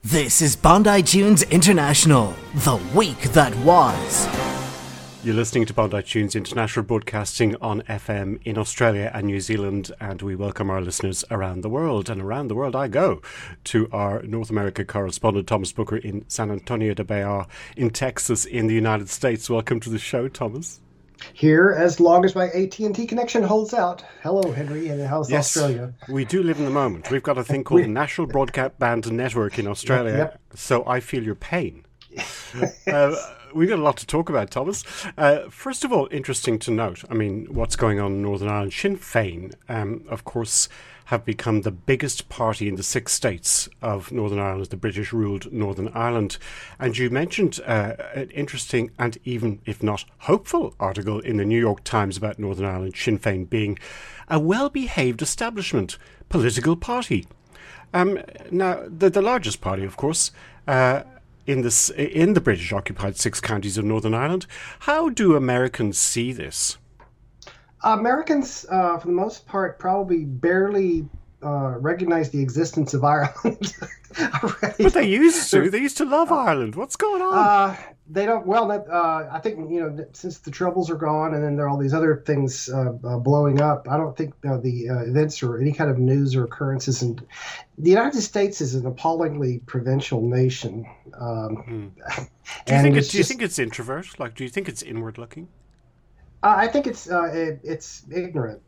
This is Bondi Tunes International, the week that was. You're listening to Bondi Tunes International, broadcasting on FM in Australia and New Zealand, and we welcome our listeners around the world. And around the world I go to our North America correspondent, Thomas Booker, in San Antonio de Bexar in Texas in the United States. Welcome to the show, Thomas. Here, as long as my AT&T connection holds out. Hello, Henry, and how's Australia? We do live in the moment. We've got a thing called the National Broadband Network in Australia, Yep. So I feel your pain. We've got a lot to talk about, Thomas. First of all, interesting to note, what's going on in Northern Ireland. Sinn Féin, of course, have become the biggest party in the 6 states of Northern Ireland, the British-ruled Northern Ireland. And you mentioned an interesting and even, if not hopeful, article in the New York Times about Northern Ireland, Sinn Féin being a well-behaved establishment political party. Now, the largest party, of course, in the British-occupied 6 counties of Northern Ireland. How do Americans see this? Americans, for the most part, probably barely recognize the existence of Ireland. Already. But they used to. They used to love Ireland. What's going on? They don't. Well, I think since the Troubles are gone, and then there are all these other things blowing up. I don't think the events or any kind of news or occurrences. And the United States is an appallingly provincial nation. Do you think it's introvert? Like, do you think it's inward looking? I think it's ignorant.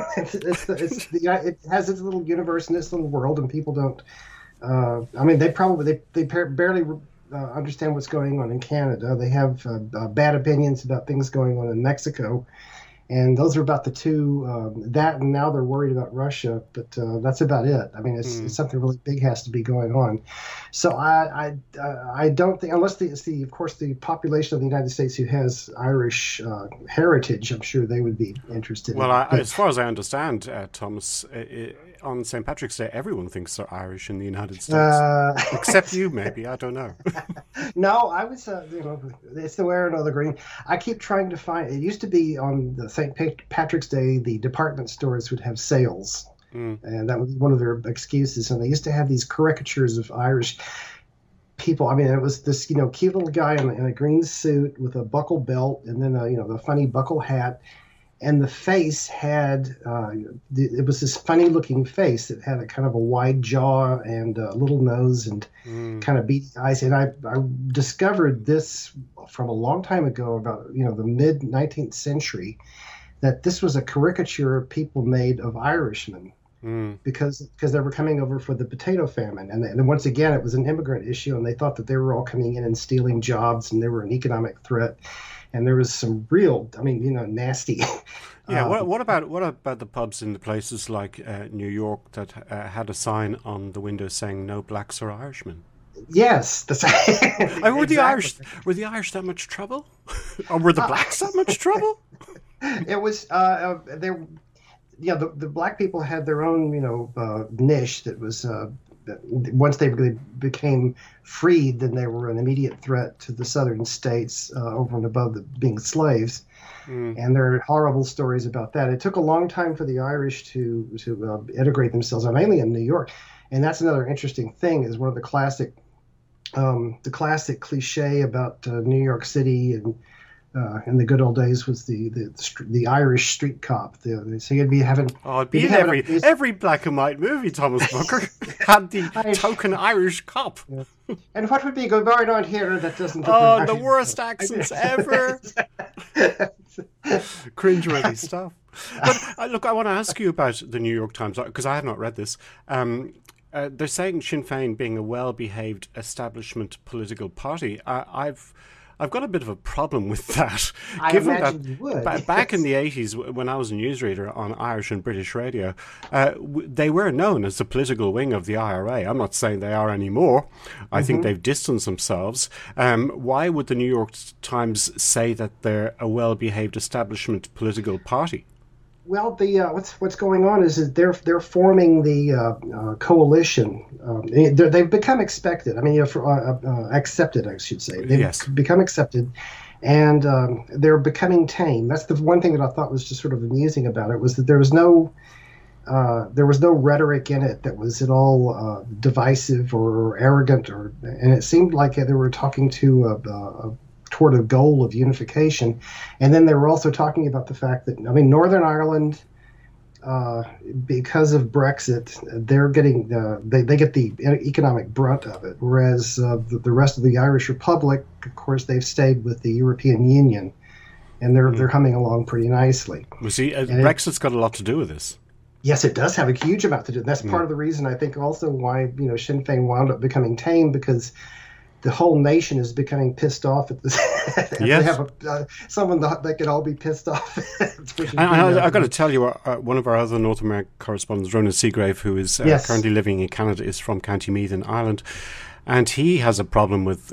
It has its little universe in its little world, and people don't. They barely understand what's going on in Canada. They have bad opinions about things going on in Mexico, and those are about the two. That and now they're worried about Russia, but that's about it. It's something really big has to be going on. So I don't think, unless of course the population of the United States who has Irish heritage, I'm sure they would be interested. Well, as far as I understand, Thomas, on St. Patrick's Day, everyone thinks they're Irish in the United States, except you, maybe. I don't know. No, I was. It's the wearing of the green. I keep trying to find. It used to be on the St. Patrick's Day, the department stores would have sales, and that was one of their excuses. And they used to have these caricatures of Irish people. It was this cute little guy in a green suit with a buckle belt, and then the funny buckle hat. And the face had, it was this funny looking face that had a kind of a wide jaw and a little nose and kind of beady eyes. And I discovered this from a long time ago, about, the mid 19th century, that this was a caricature people made of Irishmen because they were coming over for the potato famine. And then once again, it was an immigrant issue, and they thought that they were all coming in and stealing jobs, and they were an economic threat. And there was some real, nasty. Yeah. What about the pubs in the places like New York that had a sign on the window saying "No blacks or Irishmen"? Yes, that's Were the Irish that much trouble, or were the blacks that much trouble? It was. The black people had their own niche that was. Once they became freed, then they were an immediate threat to the southern states over and above being slaves. And there are horrible stories about that. It took a long time for the Irish to integrate themselves, mainly in New York. And that's another interesting thing, is one of the classic cliche about New York City and in the good old days was the Irish street cop. So you'd be having... Oh, it'd be in every black and white movie, Thomas Booker had the token Irish cop. Yeah. And what would be going on here that doesn't... Oh, the worst accents ever. Cringeworthy stuff. But look, I want to ask you about the New York Times, because I have not read this. They're saying Sinn Féin being a well-behaved establishment political party. I've got a bit of a problem with that. I imagine you would. Back in the 80s, when I was a newsreader on Irish and British radio, they were known as the political wing of the IRA. I'm not saying they are anymore. I think they've distanced themselves. Why would the New York Times say that they're a well-behaved establishment political party? Well, what's going on is that they're forming the coalition. They've become expected. Accepted, I should say. They've become accepted, and they're becoming tame. That's the one thing that I thought was just sort of amusing about it, was that there was no there was no rhetoric in it that was at all divisive or arrogant, and it seemed like they were talking toward a goal of unification. And then they were also talking about the fact that, I mean, Northern Ireland, because of Brexit, they're getting they get the economic brunt of it, whereas the rest of the Irish Republic, of course, they've stayed with the European Union, and they're humming along pretty nicely. Well, see, Brexit's got a lot to do with this. Yes, it does have a huge amount to do. That's part of the reason, I think, also why Sinn Féin wound up becoming tame, because the whole nation is becoming pissed off at this. Yes. They have someone that they can all be pissed off. I've got to tell you, one of our other North American correspondents, Ronan Seagrave, who is currently living in Canada, is from County Meath in Ireland, and he has a problem with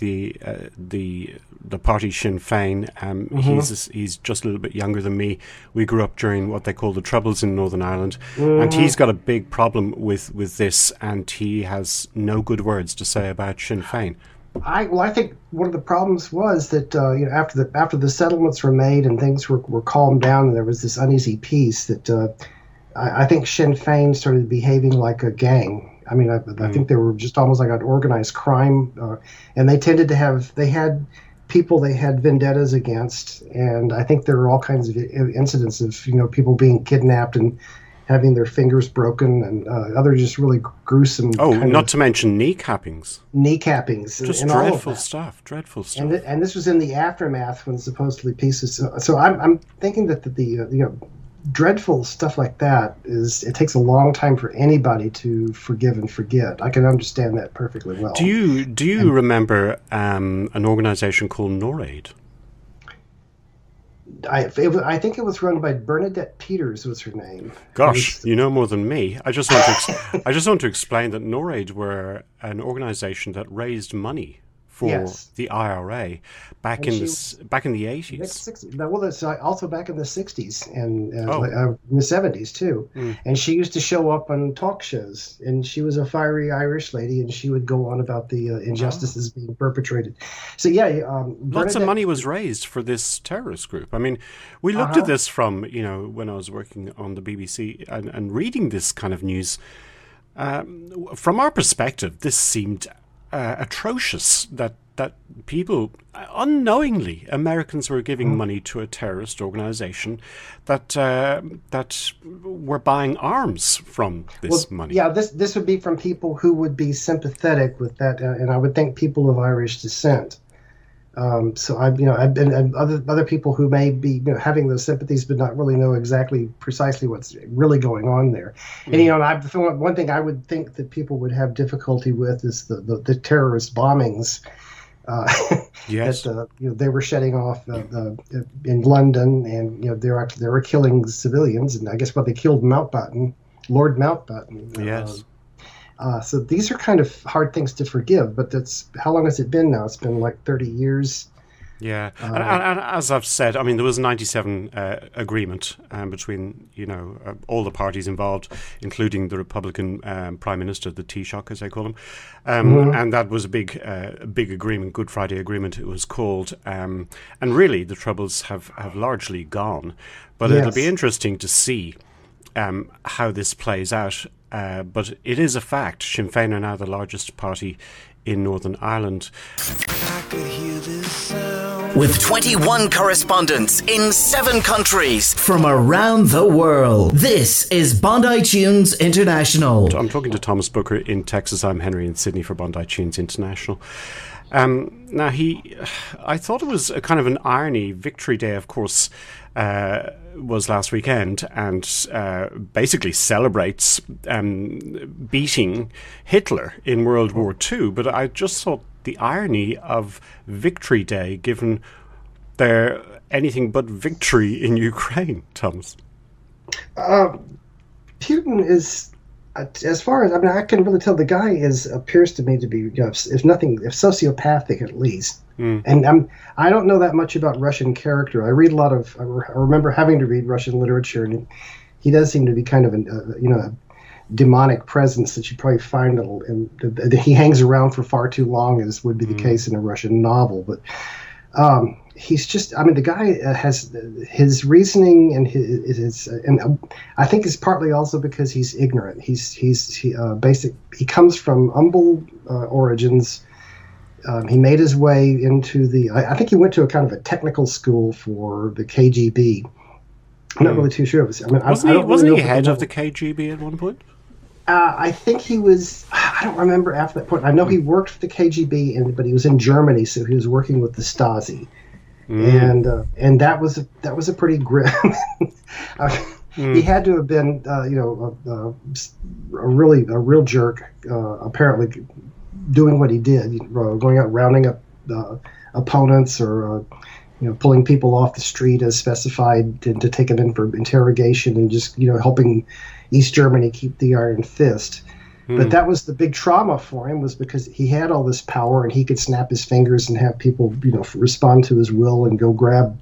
the party Sinn Féin. He's just a little bit younger than me. We grew up during what they call the Troubles in Northern Ireland, and he's got a big problem with this, and he has no good words to say about Sinn Féin. I think one of the problems was that after the settlements were made and things were calmed down and there was this uneasy peace, that I think Sinn Féin started behaving like a gang. I mean, I think they were just almost like an organized crime, and they had people they had vendettas against, and I think there were all kinds of incidents of people being kidnapped and having their fingers broken, and other just really gruesome. Oh, not to mention kneecappings. Just and dreadful stuff. Dreadful stuff. And this was in the aftermath when supposedly peace was. So I'm thinking that the dreadful stuff like that it takes a long time for anybody to forgive and forget. I can understand that perfectly well. Do you remember an organization called NORAID? I think it was run by Bernadette Peters was her name. Gosh, you know more than me. I just want to explain that NORAID were an organization that raised money for the IRA back in the 80s. Well, that's also back in the 60s and in the 70s too. And she used to show up on talk shows, and she was a fiery Irish lady, and she would go on about the injustices being perpetrated. So lots of money was raised for this terrorist group. I mean, we looked at this from when I was working on the BBC and reading this kind of news. From our perspective, this seemed atrocious that people unknowingly, Americans were giving money to a terrorist organization that were buying arms from this money. Yeah, this would be from people who would be sympathetic with that, and I would think people of Irish descent. So I've been and other people who may be having those sympathies but not really know exactly precisely what's really going on there. And one thing I would think that people would have difficulty with is the terrorist bombings. Yes, that they were shedding off in London, and they were killing civilians, and I guess they killed Lord Mountbatten. Yes. So these are kind of hard things to forgive, but how long has it been now? It's been like 30 years. Yeah, and as I've said, I mean, there was a 97 agreement between all the parties involved, including the Republican Prime Minister, the Taoiseach, as they call him, and that was a big agreement, Good Friday Agreement it was called, and really the Troubles have largely gone, but it'll be interesting to see how this plays out. But it is a fact. Sinn Féin are now the largest party in Northern Ireland. With 21 correspondents in 7 countries from around the world, this is Bondi Tunes International. I'm talking to Thomas Booker in Texas. I'm Henry in Sydney for Bondi Tunes International. Now, I thought it was a kind of an irony. Victory Day, of course, was last weekend and basically celebrates beating Hitler in World War II. But I just thought the irony of Victory Day, given their anything but victory in Ukraine, Thomas. Putin is, as far as I can really tell, the guy appears to me to be, if sociopathic at least. And I don't know that much about Russian character. I read a lot of. I remember having to read Russian literature, and he does seem to be kind of a demonic presence that you probably find that he hangs around for far too long, as would be the case in a Russian novel. But he's just, I mean, the guy has his reasoning and his and I think it's partly also because he's ignorant. He comes from humble origins. He made his way into I think he went to a kind of a technical school for the KGB. I'm not really too sure. Wasn't he head of the KGB at one point? I think he was. I don't remember after that point. I know he worked for the KGB, but he was in Germany, so he was working with the Stasi, and that was a pretty grim. He had to have been, a real jerk. Apparently, doing what he did, going out rounding up opponents or pulling people off the street as specified to take them in for interrogation, and just helping East Germany keep the iron fist. But that was the big trauma for him, was because he had all this power and he could snap his fingers and have people respond to his will and go grab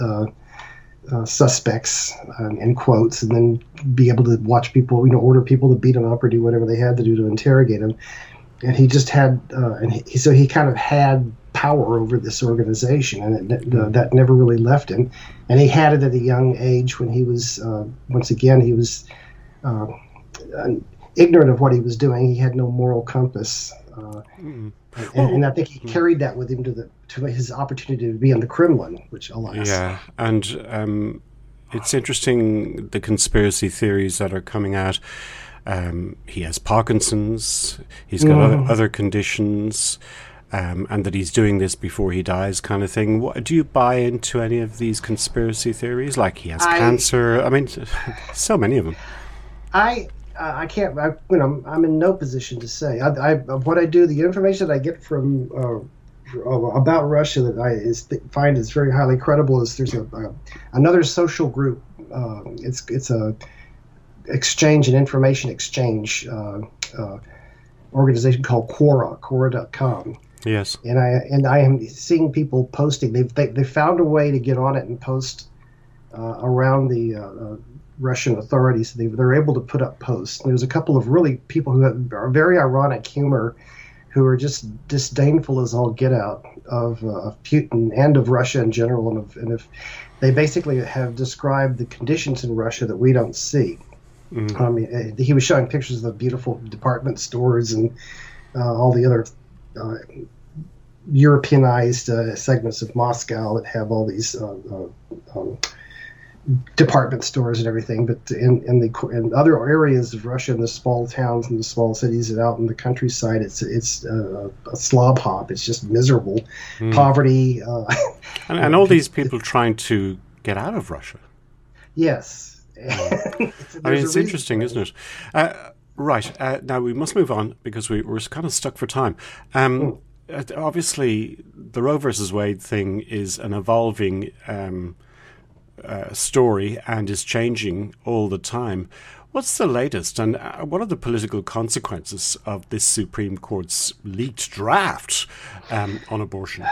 suspects in quotes, and then be able to watch people, order people to beat him up or do whatever they had to do to interrogate him. And he just had, so he kind of had power over this organization, and that never really left him. And he had it at a young age when he was, once again, he was ignorant of what he was doing. He had no moral compass, and I think he carried that with him to his opportunity to be in the Kremlin, which alas. Yeah, and it's interesting, the conspiracy theories that are coming out. He has Parkinson's, he's got other conditions, and that he's doing this before he dies, kind of thing. Do you buy into any of these conspiracy theories? Like he has cancer? I mean, so many of them. I can't. I'm in no position to say. What I do, the information that I get from about Russia that I find is very highly credible is there's another social group. It's a exchange and information exchange organization called Quora.com. Yes. And I am seeing people posting. They found a way to get on it and post around the Russian authorities. They're able to put up posts. There's a couple of really people who have very ironic humor, who are just disdainful as all get out of Putin and of Russia in general. And if they basically have described the conditions in Russia that we don't see. He was showing pictures of the beautiful department stores and all the other Europeanized segments of Moscow that have all these department stores and everything. But in other areas of Russia, in the small towns and the small cities and out in the countryside, it's a slob hop. It's just miserable, poverty, and all these people trying to get out of Russia. Yes. It's interesting, isn't it? Right. Now we must move on because we're kind of stuck for time. Obviously, the Roe versus Wade thing is an evolving story and is changing all the time. What's the latest, and what are the political consequences of this Supreme Court's leaked draft on abortion?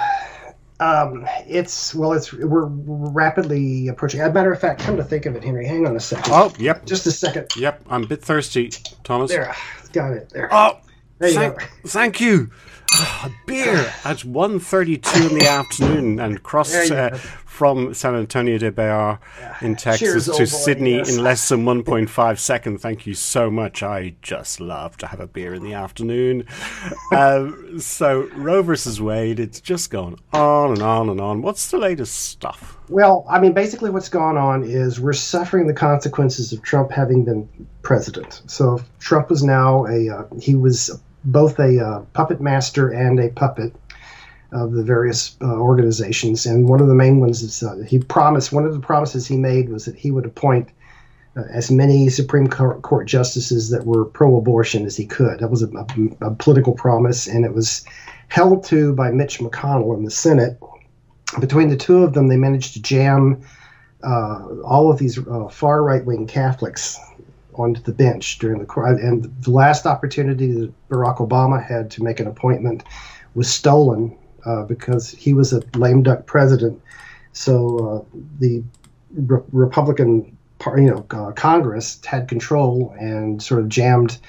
We're rapidly approaching. As a matter of fact, come to think of it, Henry, hang on a second. Oh, yep. Just a second. Yep, I'm a bit thirsty, Thomas. There, got it. There. Oh, there you go. Thank you. A beer at 1:32 in the afternoon, and crossed from San Antonio de Bayard in Texas to Sydney in less than 1.5 seconds. Thank you so much. I just love to have a beer in the afternoon. So Roe versus Wade, it's just gone on and on and on. What's the latest stuff? Well, I mean, basically what's gone on is we're suffering the consequences of Trump having been president. So Trump was now he was both a puppet master and a puppet of the various organizations. And one of the main ones is one of the promises he made was that he would appoint as many Supreme Court justices that were pro-abortion as he could. That was a political promise, and it was held to by Mitch McConnell in the Senate. Between the two of them, they managed to jam all of these far right-wing Catholics onto the bench during the court. And the last opportunity that Barack Obama had to make an appointment was stolen because he was a lame duck president. So the Republican Congress had control and sort of jammed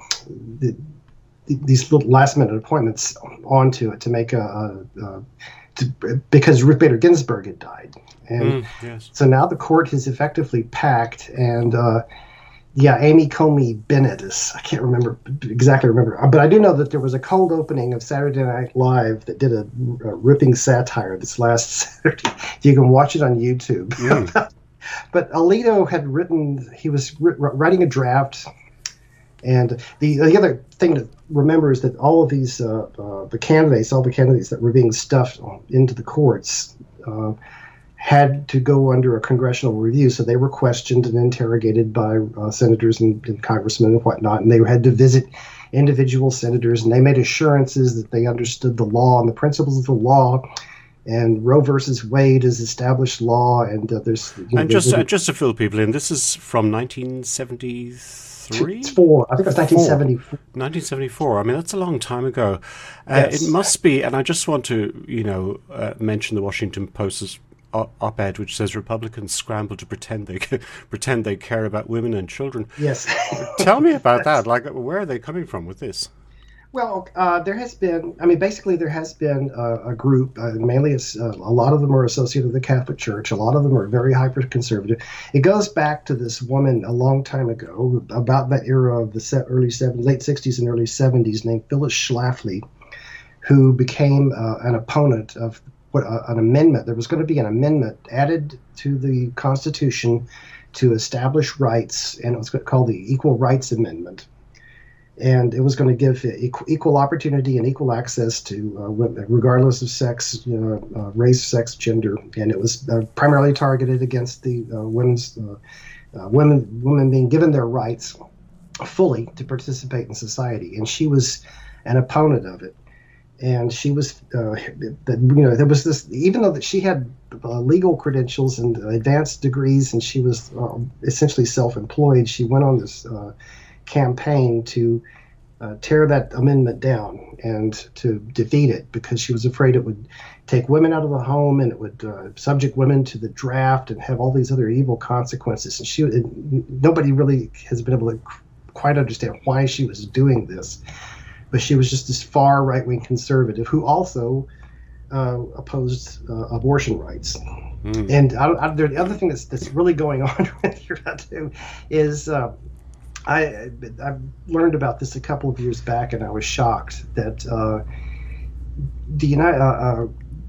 these little last minute appointments onto it to make because Ruth Bader Ginsburg had died. And yes. So now the court is effectively packed, and Amy Coney Bennett is, I can't exactly remember, but I do know that there was a cold opening of Saturday Night Live that did a ripping satire this last Saturday. You can watch it on YouTube. But Alito had he was writing a draft, and the other thing to remember is that all of these, all the candidates that were being stuffed into the courts, had to go under a congressional review, so they were questioned and interrogated by senators and congressmen and whatnot, and they had to visit individual senators, and they made assurances that they understood the law and the principles of the law, and Roe versus Wade is established law, and there's... just to fill people in, this is from 1973? It's four. I think it was 1974. 1974. I mean, that's a long time ago. Yes. It must be, and I just want to, mention the Washington Post's op-ed, which says Republicans scramble to pretend they care about women and children. Yes. Tell me about that. Like, where are they coming from with this? Well, there has been, basically there has been a group, mainly a lot of them are associated with the Catholic Church. A lot of them are very hyper-conservative. It goes back to this woman a long time ago, about that era of the late 60s and early 70s, named Phyllis Schlafly, who became an opponent of an amendment. There was going to be an amendment added to the Constitution to establish rights, and it was called the Equal Rights Amendment. And it was going to give equal opportunity and equal access to women, regardless of sex, race, sex, gender. And it was primarily targeted against the women being given their rights fully to participate in society. And she was an opponent of it. And she was, there was this, even though that she had legal credentials and advanced degrees, and she was essentially self-employed, she went on this campaign to tear that amendment down and to defeat it, because she was afraid it would take women out of the home, and it would subject women to the draft and have all these other evil consequences. And nobody really has been able to quite understand why she was doing this. But she was just this far right-wing conservative who also opposed abortion rights. And the other thing that's really going on here too is I learned about this a couple of years back, and I was shocked that the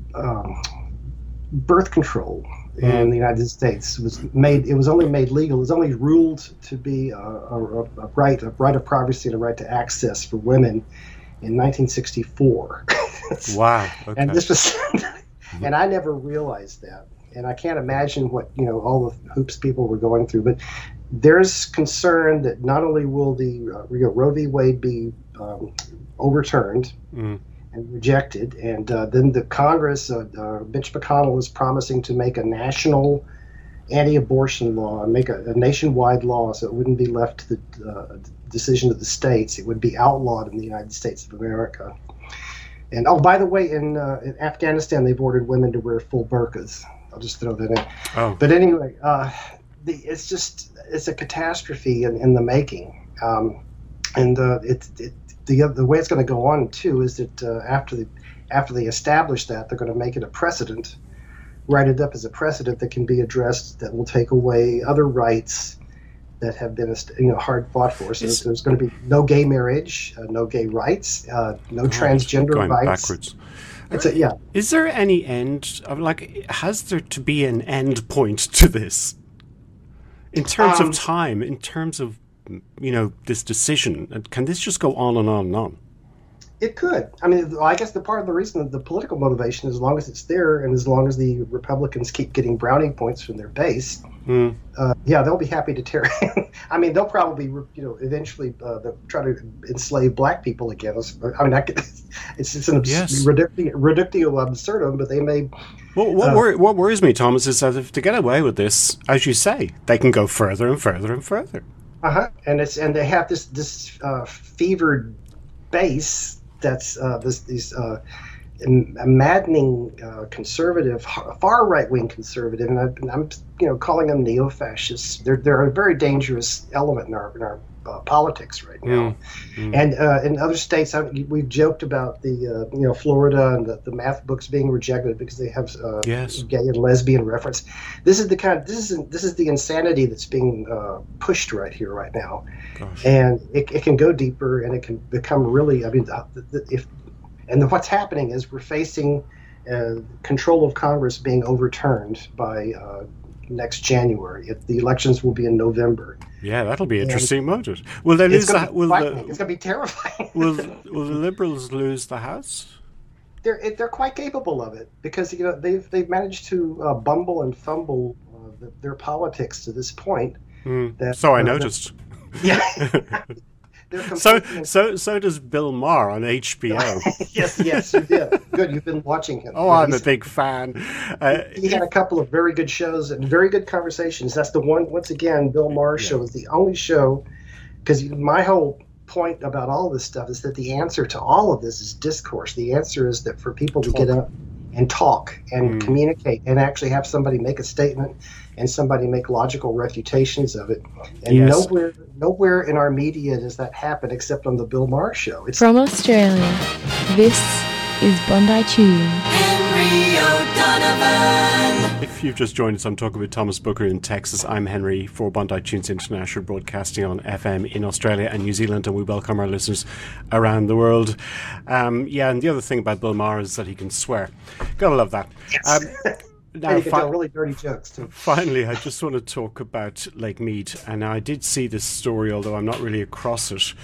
birth control in the United States was only made legal. It was only ruled to be a right of privacy and a right to access for women in 1964. Wow. Okay. And this was, and I never realized that. And I can't imagine what all the hoops people were going through. But there's concern that not only will the Roe v. Wade be overturned and rejected, and then the Congress, Mitch McConnell is promising to make a national anti-abortion law, and make a nationwide law, so it wouldn't be left to the decision of the states. It would be outlawed in the United States of America. And by the way, in Afghanistan, they've ordered women to wear full burqas. I'll just throw that in. Oh. But anyway, it's a catastrophe in the making, and the way it's going to go on too is that after they establish that, they're going to make it a precedent, write it up as a precedent that can be addressed, that will take away other rights that have been hard fought for. So there's going to be no gay marriage, no gay rights, no transgender going rights. Backwards. Is there any end? Has there to be an end point to this? In terms of time, in terms of this decision, can this just go on and on and on? It could. I guess the part of the reason of the political motivation, as long as it's there, and as long as the Republicans keep getting brownie points from their base, they'll be happy to tear. They'll probably, eventually they'll try to enslave black people again. It's an reductio absurdum, but they may. Well, what worries me, Thomas, is that if to get away with this, as you say, they can go further and further and further. And they have this fevered base. That's these maddening conservative, far right-wing conservative, and I'm calling them neo-fascists. They're a very dangerous element in our politics right now. And in other states, we've joked about the Florida and the math books being rejected because they have gay and lesbian reference. This is the insanity that's being pushed right here, right now. Gosh. And it can go deeper, and it can become really. I mean, what's happening is we're facing control of Congress being overturned by next January. The elections will be in November. Yeah, that'll be interesting. Will they lose? It's going to be terrifying. Will the Liberals lose the House? They're quite capable of it because they've managed to bumble and fumble their politics to this point. So I noticed. Yeah. So does Bill Maher on HBO. Yes, you did. Good, you've been watching him. Oh, I'm a big fan. He had a couple of very good shows and very good conversations. That's the one. Once again, Bill Maher's show is the only show, because my whole point about all of this stuff is that the answer to all of this is discourse. The answer is that for people to get up and talk and communicate and actually have somebody make a statement and somebody make logical refutations of it. And nowhere in our media does that happen except on the Bill Maher show. From Australia, this is Bondi Tunes. Henry O'Donovan. If you've just joined us, I'm talking with Thomas Booker in Texas. I'm Henry for Bondi Tunes International, broadcasting on FM in Australia and New Zealand, and we welcome our listeners around the world. And the other thing about Bill Maher is that he can swear. Gotta love that. Yes. Now, you can tell really dirty jokes too. Finally, I just want to talk about Lake Mead, and I did see this story, although I'm not really across it.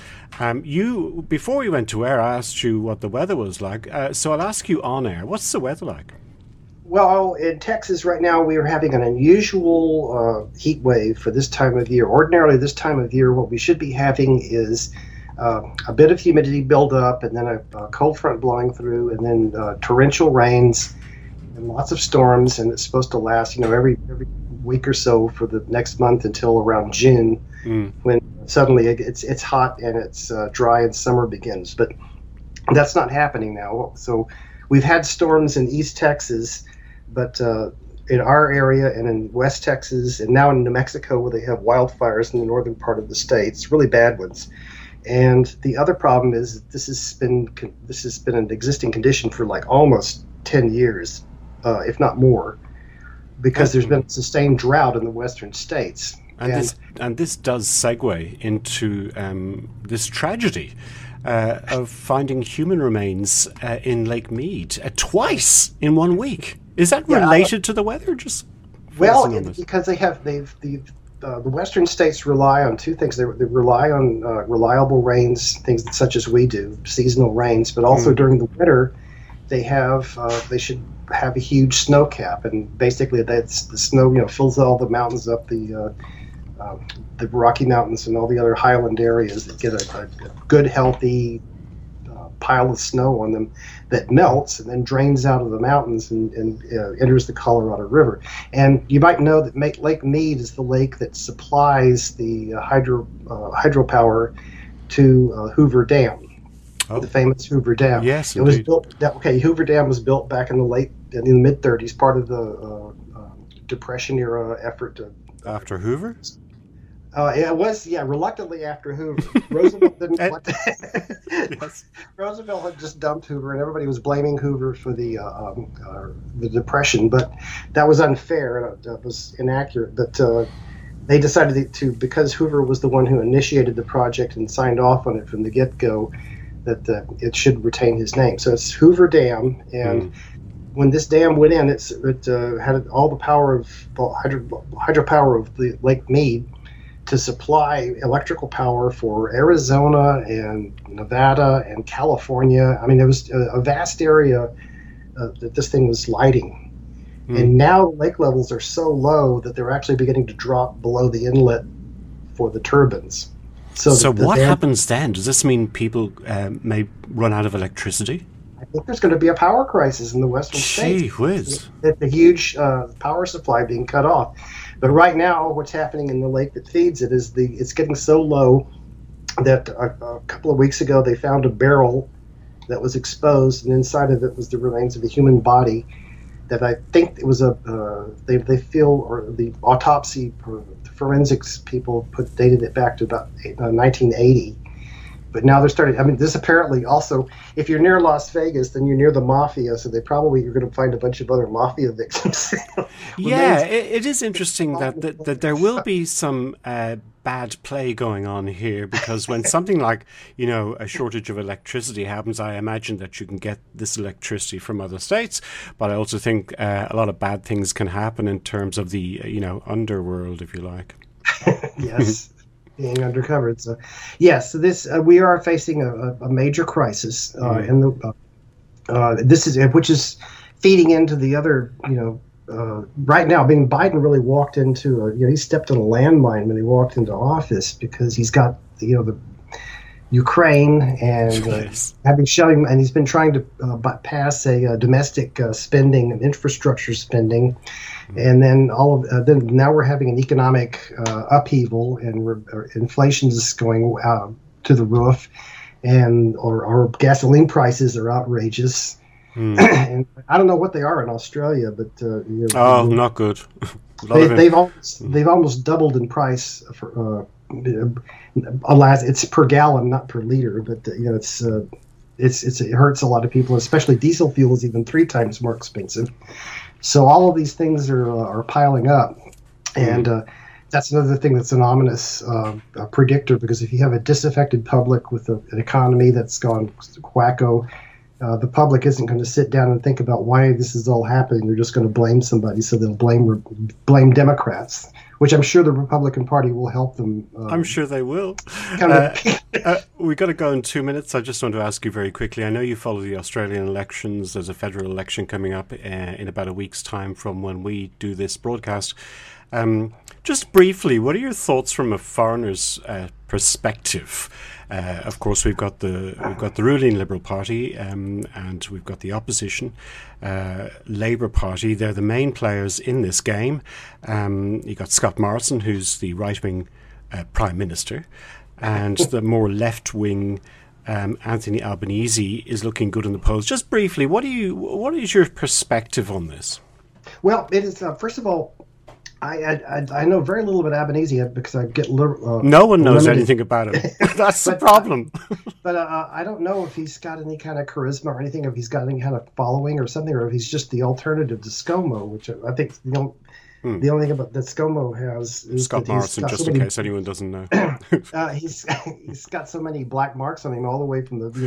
Before we went to air, I asked you what the weather was like, so I'll ask you on air. What's the weather like? Well, in Texas right now, we are having an unusual heat wave for this time of year. Ordinarily, this time of year, what we should be having is a bit of humidity buildup, and then a cold front blowing through, and then torrential rains. And lots of storms, and it's supposed to last, every week or so for the next month until around June, when suddenly it's hot and it's dry and summer begins. But that's not happening now. So we've had storms in East Texas, but in our area and in West Texas, and now in New Mexico, where they have wildfires in the northern part of the state, it's really bad ones. And the other problem is this has been an existing condition for like almost 10 years. If not more, because there's been a sustained drought in the western states. And this does segue into this tragedy of finding human remains in Lake Mead twice in 1 week. Is that related to the weather? Because the western states rely on two things. They rely on reliable rains, things such as we do, seasonal rains, but also during the winter, they should have a huge snow cap, and basically that's the snow fills all the mountains up, the Rocky Mountains and all the other highland areas that get a good healthy pile of snow on them that melts and then drains out of the mountains and enters the Colorado River. And you might know that Lake Mead is the lake that supplies the hydropower to Hoover Dam. The famous Hoover Dam. Yes, it was built. Hoover Dam was built back in the mid '30s, part of the Depression era effort after Hoover. It was reluctantly after Hoover. Roosevelt didn't want to. Yes. Roosevelt had just dumped Hoover, and everybody was blaming Hoover for the Depression, but that was unfair and it was inaccurate. But they decided to, because Hoover was the one who initiated the project and signed off on it from the get-go, that it should retain his name. So it's Hoover Dam, and when this dam went in, it had all the power of hydropower of the Lake Mead to supply electrical power for Arizona and Nevada and California. I mean, it was a vast area that this thing was lighting. And now lake levels are so low that they're actually beginning to drop below the inlet for the turbines. So what happens then? Does this mean people may run out of electricity? I think there's going to be a power crisis in the western states. Gee whiz. The huge power supply being cut off. But right now, what's happening in the lake that feeds it is it's getting so low that a couple of weeks ago they found a barrel that was exposed, and inside of it was the remains of a human body. that I think it was they feel, or the autopsy forensics people dated it back to about 1980. But now they're starting. I mean, this apparently also, if you're near Las Vegas, then you're near the mafia. So you're going to find a bunch of other mafia victims. Yeah, it is interesting that there will be some bad play going on here, because when something like, a shortage of electricity happens, I imagine that you can get this electricity from other states. But I also think a lot of bad things can happen in terms of the, underworld, if you like. Yes. Being undercovered. So, yes, so this we are facing a major crisis, and which is feeding into the other. Right now, Biden really walked into he stepped on a landmine when he walked into office, because he's got the Ukraine and and he's been trying to pass a domestic spending and infrastructure spending. And then then now we're having an economic upheaval, and inflation is going to the roof, and our gasoline prices are outrageous. And I don't know what they are in Australia, but not good. They've almost doubled in price for. Alas, it's per gallon, not per liter, but it hurts a lot of people, especially diesel fuel is even 3 times more expensive. So all of these things are piling up, and that's another thing that's an ominous predictor, because if you have a disaffected public with an economy that's gone wacko, the public isn't going to sit down and think about why this is all happening. They're just going to blame somebody, so they'll blame Democrats, which I'm sure the Republican Party will help them. I'm sure they will. We've got to go in 2 minutes. I just want to ask you very quickly. I know you follow the Australian elections. There's a federal election coming up in about a week's time from when we do this broadcast. Just briefly, what are your thoughts from a foreigner's perspective? Of course, we've got the ruling Liberal Party, and we've got the opposition Labour Party. They're the main players in this game. You've got Scott Morrison, who's the right-wing Prime Minister, and the more left-wing Anthony Albanese is looking good in the polls. Just briefly, what is your perspective on this? Well, it is first of all, I know very little about Albanese because I get no one knows anything about him. That's the problem. But I don't know if he's got any kind of charisma or anything, if he's got any kind of following or something, or if he's just the alternative to ScoMo, which I think the only thing about that ScoMo has is Scott Morrison, just in case anyone doesn't know. He's got so many black marks on him, all the way from the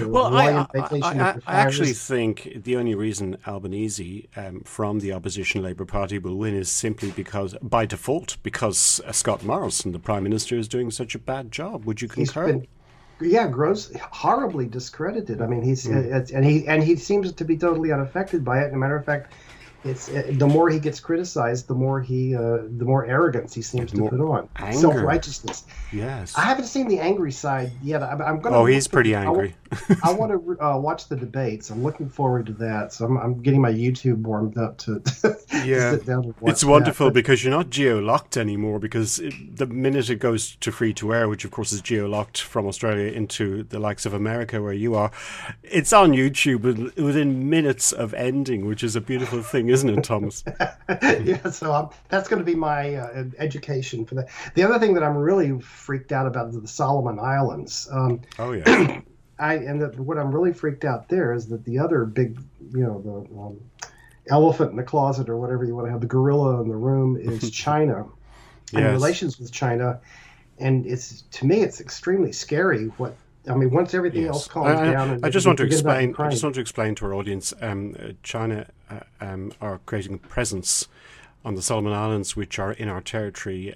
I actually think the only reason Albanese from the opposition Labour Party will win is simply because, by default, because Scott Morrison, the Prime Minister, is doing such a bad job. Would you concur? Gross, horribly discredited. I mean, he seems to be totally unaffected by it. As a matter of fact, it's the more he gets criticized, the more arrogance he seems to put on. Anger. Self-righteousness. Yes. I haven't seen the angry side yet. I'm going. Oh, he's pretty angry. I want to watch the debates. I'm looking forward to that. So I'm getting my YouTube warmed up to sit down and watch. It's wonderful because you're not geo-locked anymore, because the minute it goes to free to air, which of course is geo-locked from Australia into the likes of America where you are, it's on YouTube within minutes of ending, which is a beautiful thing, isn't it, Thomas? Yeah, so that's going to be my education for that. The other thing that I'm really freaked out about is the Solomon Islands. Oh yeah. What I'm really freaked out there is that the other big, the elephant in the closet, or whatever you want to have, the gorilla in the room, is China and relations with China. And to me, it's extremely scary. Once everything else calms down. I just want to explain to our audience. China are creating a presence on the Solomon Islands, which are in our territory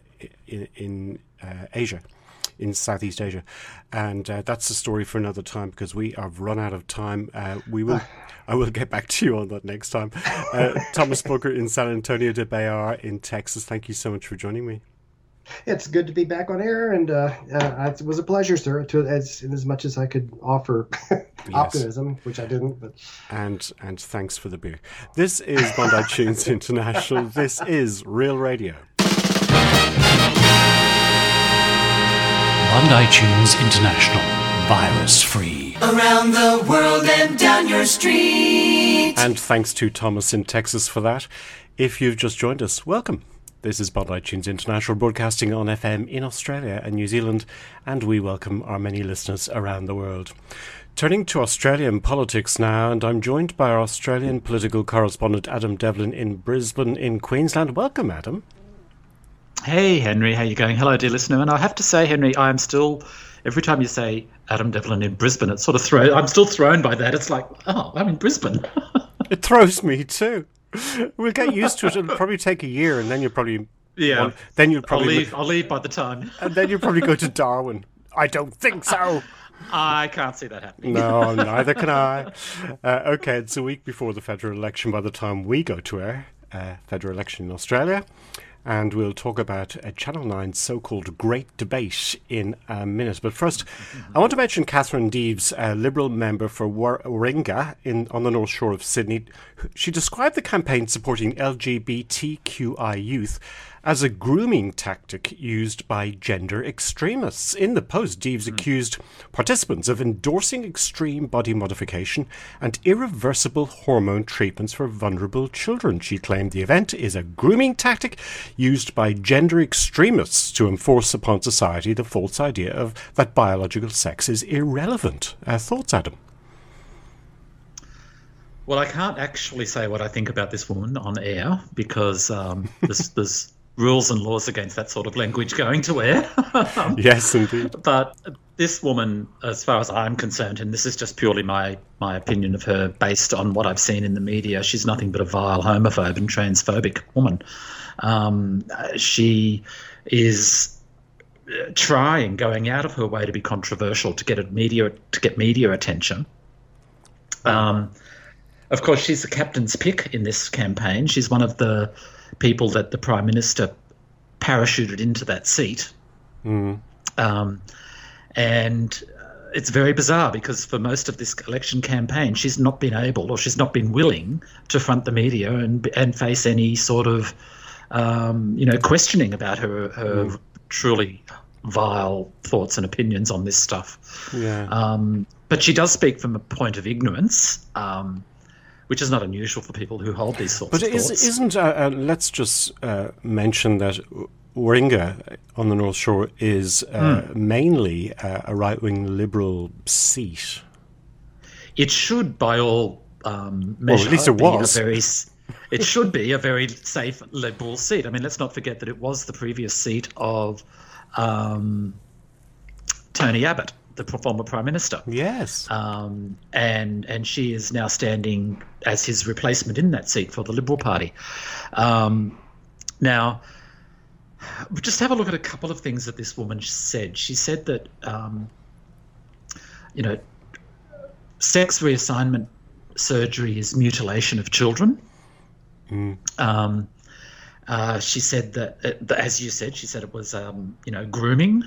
in Asia. In Southeast Asia, and that's a story for another time, because we have run out of time. I will get back to you on that next time. Thomas Booker in San Antonio de Bayar in Texas, thank you so much for joining me. It's good to be back on air, and it was a pleasure, sir, as much as I could offer optimism, which I didn't. But and thanks for the beer. This is Bondi Tunes International. This is Real Radio. Bondi Tunes International, virus free. Around the world and down your street. And thanks to Thomas in Texas for that. If you've just joined us, welcome. This is Bondi Tunes International, broadcasting on FM in Australia and New Zealand, and we welcome our many listeners around the world. Turning to Australian politics now, and I'm joined by our Australian political correspondent Adam Devlin in Brisbane in Queensland. Welcome, Adam. Hey, Henry, how you going? Hello, dear listener. And I have to say, Henry, I am still, every time you say Adam Devlin in Brisbane, it's sort of I'm still thrown by that. It's like, oh, I'm in Brisbane. It throws me too. We'll get used to it. It'll probably take a year, and then you'll probably I'll leave by the time, and then you'll probably go to Darwin. I don't think so. I can't see that happening. No, neither can I. Okay, it's a week before the federal election by the time we go to air. Federal election in Australia. And we'll talk about Channel 9's so-called Great Debate in a minute. But first, I want to mention Catherine Deves, a Liberal member for Warringah on the North Shore of Sydney. She described the campaign supporting LGBTQI youth as a grooming tactic used by gender extremists. In the post, Deves accused participants of endorsing extreme body modification and irreversible hormone treatments for vulnerable children. She claimed the event is a grooming tactic used by gender extremists to enforce upon society the false idea of that biological sex is irrelevant. Thoughts, Adam? Well, I can't actually say what I think about this woman on air because there's rules and laws against that sort of language going to air. Yes, indeed. But this woman, as far as I'm concerned, and this is just purely my opinion of her based on what I've seen in the media, she's nothing but a vile homophobe and transphobic woman. She is going out of her way to be controversial, to get media attention. Of course, she's the captain's pick in this campaign. She's one of the people that the Prime Minister parachuted into that seat. And it's very bizarre because for most of this election campaign, she's not been able or she's not been willing to front the media and face any sort of, questioning about her truly vile thoughts and opinions on this stuff. Yeah. But she does speak from a point of ignorance, which is not unusual for people who hold these sorts of thoughts. But isn't let's just mention that Warringah on the North Shore is mainly a right-wing Liberal seat. It should, by all measure, well, at least it was. It should be a very safe Liberal seat. I mean, let's not forget that it was the previous seat of Tony Abbott, the former Prime Minister. Yes. And she is now standing as his replacement in that seat for the Liberal Party. Now, just have a look at a couple of things that this woman said. She said that, sex reassignment surgery is mutilation of children. She said that, as you said, she said it was, grooming.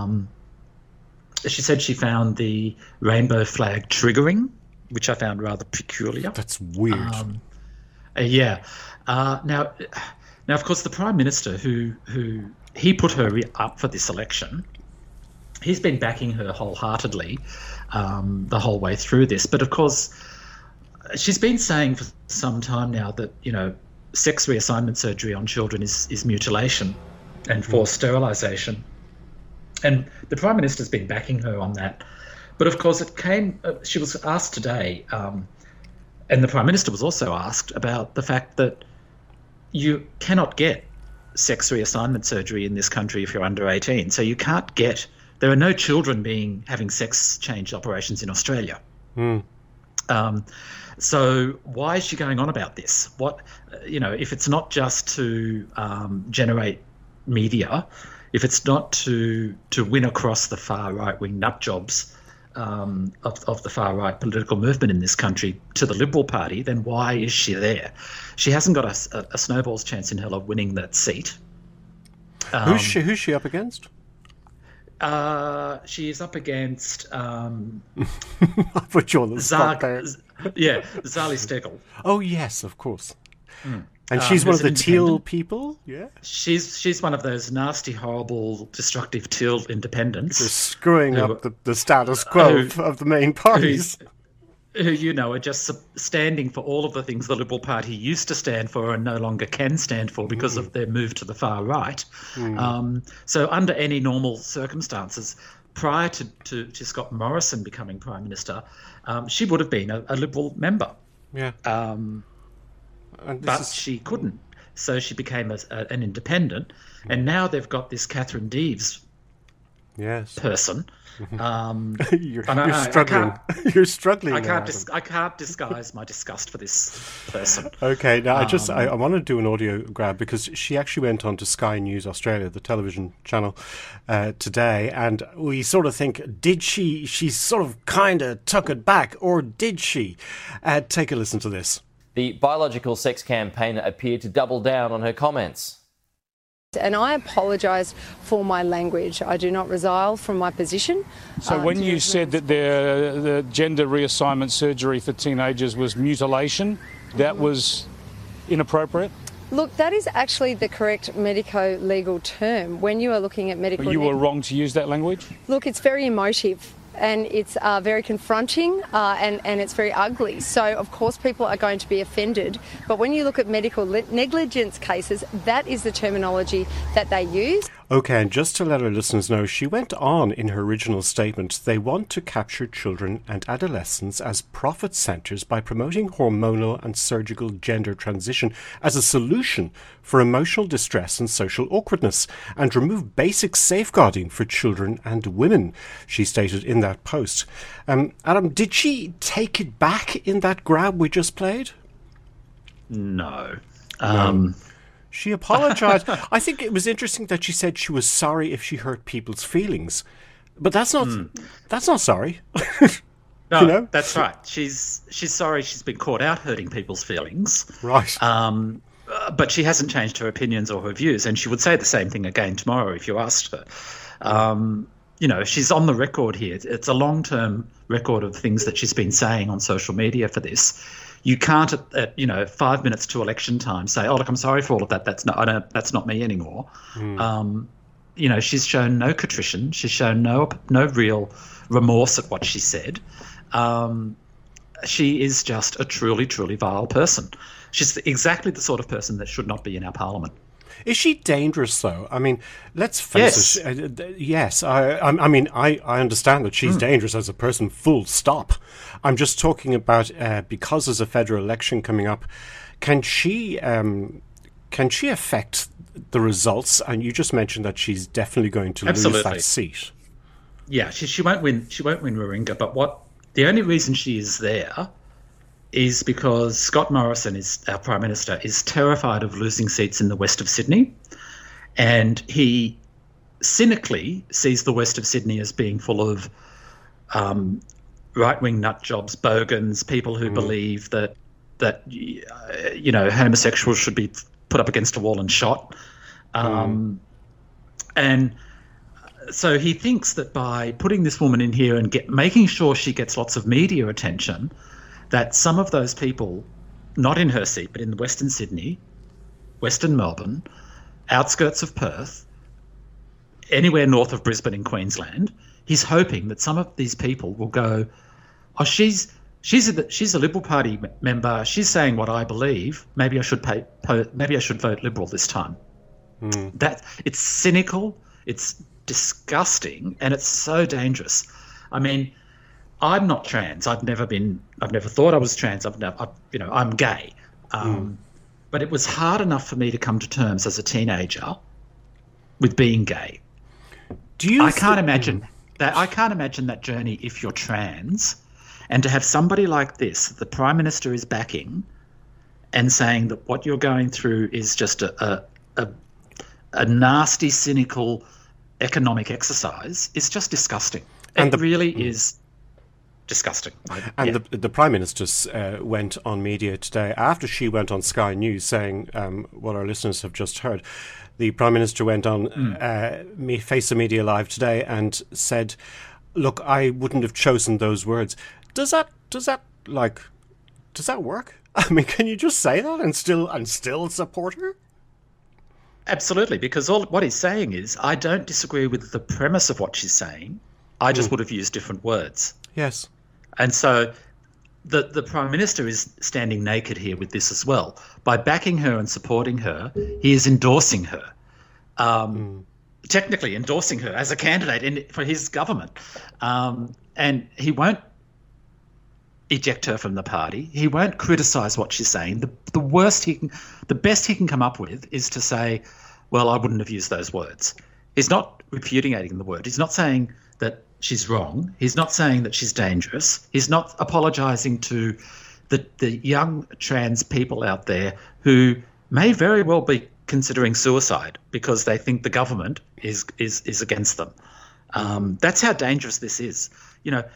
She said she found the rainbow flag triggering, which I found rather peculiar. That's weird. Yeah. Now, of course, the Prime Minister, who he put her up for this election, he's been backing her wholeheartedly the whole way through this. But of course, she's been saying for some time now that sex reassignment surgery on children is mutilation and forced sterilisation. And the Prime Minister's been backing her on that. But of course she was asked today, and the Prime Minister was also asked about the fact that you cannot get sex reassignment surgery in this country if you're under 18. So you can't there are no children having sex change operations in Australia. So why is she going on about this? If it's not just to generate media, if it's not to win across the far right-wing nut jobs of the far right political movement in this country to the Liberal Party, then why is she there? She hasn't got a snowball's chance in hell of winning that seat. Who's she up against? She is up against I put you on the spot there. Zali Steggall. Oh yes, of course. And she's one of the teal people? Yeah. She's one of those nasty, horrible, destructive teal independents. Just screwing up the status quo of the main parties. who, you know, are just standing for all of the things the Liberal Party used to stand for and no longer can stand for because of their move to the far right. So under any normal circumstances, prior to Scott Morrison becoming Prime Minister, she would have been a Liberal member. Yeah. But she couldn't. So she became an independent. And now they've got this Catherine Deves person. You're struggling. You're struggling. I can't disguise my disgust for this person. Okay, now I want to do an audio grab because she actually went on to Sky News Australia, the television channel, today, and we sort of think, did she sort of kind of tuck it back, or did she? Take a listen to this. The biological sex campaigner appeared to double down on her comments. And I apologise for my language. I do not resile from my position. So when you said that the gender reassignment surgery for teenagers was mutilation, that was inappropriate? Look, that is actually the correct medico-legal term. When you are looking at medical... But you were wrong to use that language? Look, it's very emotive. And it's very confronting and it's very ugly. So, of course, people are going to be offended. But when you look at medical negligence cases, that is the terminology that they use. Okay, and just to let our listeners know, she went on in her original statement, they want to capture children and adolescents as profit centres by promoting hormonal and surgical gender transition as a solution for emotional distress and social awkwardness, and remove basic safeguarding for children and women, she stated in that post. Adam, did she take it back in that grab we just played? No. She apologised. I think it was interesting that she said she was sorry if she hurt people's feelings, but that's not sorry. No, you know? That's right. She's sorry she's been caught out hurting people's feelings. Right. But she hasn't changed her opinions or her views, and she would say the same thing again tomorrow if you asked her. You know, she's on the record here. It's a long-term record of things that she's been saying on social media for this. You can't, at 5 minutes to election time, say, "Oh, look, I'm sorry for all of that. That's not me anymore." She's shown no contrition. She's shown no real remorse at what she said. She is just a truly, truly vile person. She's exactly the sort of person that should not be in our parliament. Is she dangerous, though? I mean, let's face it. Yes. I understand that she's dangerous as a person, full stop. I'm just talking about because there's a federal election coming up, can she affect the results? And you just mentioned that she's definitely going to lose that seat. Yeah, she won't win. She won't win Warringah. But the only reason she is there is because Scott Morrison, is our Prime Minister, is terrified of losing seats in the west of Sydney, and he cynically sees the west of Sydney as being full of right-wing nut jobs, bogans, people who believe that homosexuals should be put up against a wall and shot, and so he thinks that by putting this woman in here and making sure she gets lots of media attention, that some of those people, not in her seat, but in Western Sydney, Western Melbourne, outskirts of Perth, anywhere north of Brisbane in Queensland, he's hoping that some of these people will go, "Oh, she's a Liberal Party member. She's saying what I believe. Maybe I should vote Liberal this time." That it's cynical, it's disgusting, and it's so dangerous. I mean, I'm not trans. I've never thought I was trans. I'm gay. But it was hard enough for me to come to terms as a teenager with being gay. I can't imagine that journey if you're trans, and to have somebody like this, the Prime Minister is backing and saying that what you're going through is just a nasty, cynical economic exercise, is just disgusting. It really is disgusting. And the Prime Minister went on media today after she went on Sky News saying what our listeners have just heard. The Prime Minister went on Face the Media Live today and said, "Look, I wouldn't have chosen those words." Does that work? I mean, can you just say that and still support her? Absolutely, because what he's saying is, I don't disagree with the premise of what she's saying. I just would have used different words. Yes. And so the Prime Minister is standing naked here with this as well. By backing her and supporting her, he is endorsing her. Technically endorsing her as a candidate for his government. And he won't eject her from the party. He won't criticise what she's saying. The best he can come up with is to say, well, I wouldn't have used those words. He's not repudiating the word. He's not saying that she's wrong. He's not saying that she's dangerous. He's not apologising to the young trans people out there who may very well be considering suicide because they think the government is against them. That's how dangerous this is. You know,